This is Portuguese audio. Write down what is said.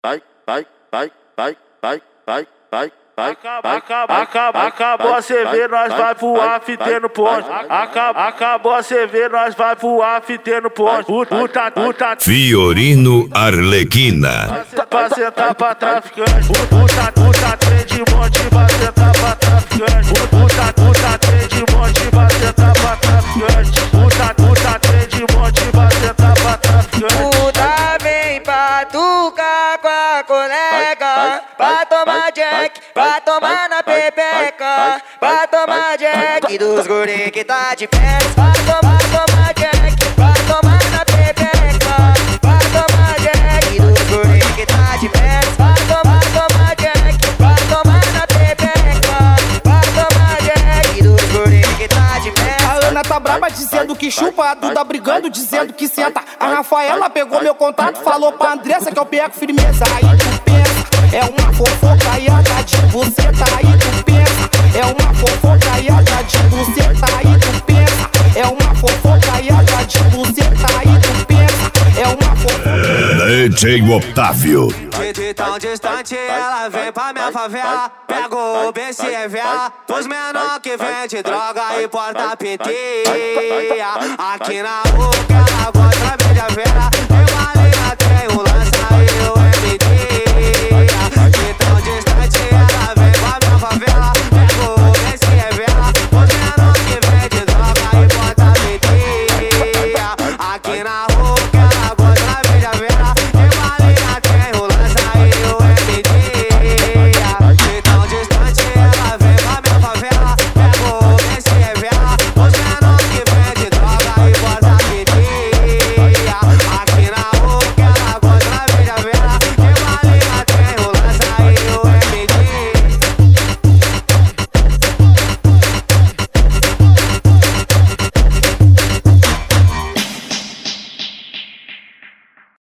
Acabou a CV, nós vai voar fitendo ponte. Acabou a CV, nós vai voar fitendo ponte. Puta. Fiorino Arlequina. Pra sentar pra traficante. Puta tem de monte pra sentar pra traficante. Puta tem de monte pra sentar pra traficante. Puta tem de monte pra sentar pra traficante. Puta vem pra tucar com a colega, pra tomar jack, pra tomar na pepeca, pra tomar jack dos guri que tá de férias, pra tomar jack, pra tomar na pepeca, pra tomar jack dos guri que tá de férias, pra tomar jack, pra tomar na pepeca, pra tomar jack dos guri que tá de férias. A Ana tá braba dizendo que chupa, a Duda brigando dizendo que senta. A Rafaela pegou meu contato, falou pra Andressa que eu pego firmeza. Aí tu pensa, é uma fofocaiada de buceta. Aí tu pensa, é uma fofocaiada de buceta. Aí tu pensa, é uma fofocaiada de buceta. Aí tu pensa, é uma fofocaiada. DJ Otávio. De tão distante ela vem pra minha favela. Pega o BC é vela, os menor que vende droga e porta pitinha. Aqui na boca ela gosta bem de vela.